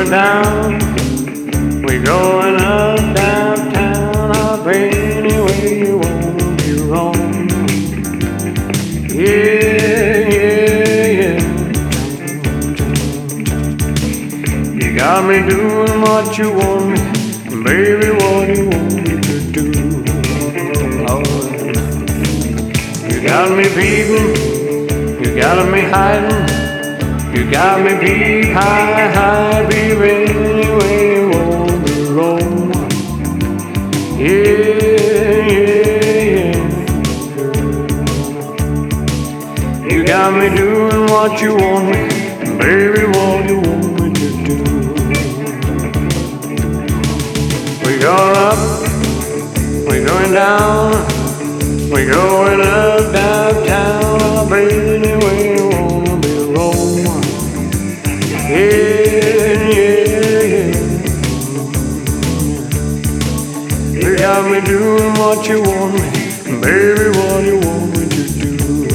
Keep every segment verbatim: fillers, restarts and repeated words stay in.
going down, we're going up downtown. I'll pay any way you won't be wrong. Yeah, yeah, yeah. You got me doing what you want me, baby, what you want me to do. Oh, you got me peeping, you got me hiding, you got me peep high, high, baby, anyway you want me wrong. Yeah, yeah, yeah. You got me doing what you want me, baby, what you want me to do. We're going up, we're going down, we're going up downtown. I'll be anyway you wanna be wrong. Yeah, yeah, yeah. You got me doing what you want me, baby, what you want me to do.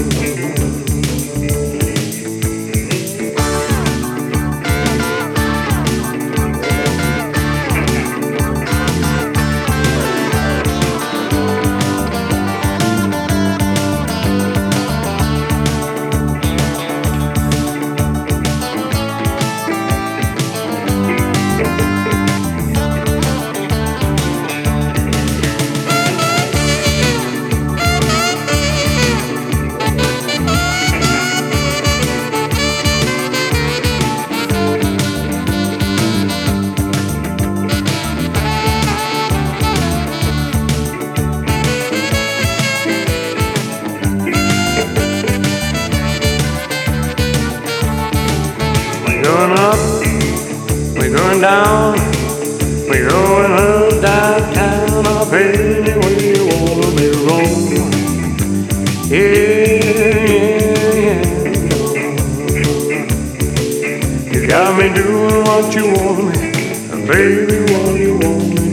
We're going up, we're going down, we're going up downtown. I'll pay any way you wanna be wrong. Yeah, yeah, yeah. You got me doing what you want me, baby, what you want me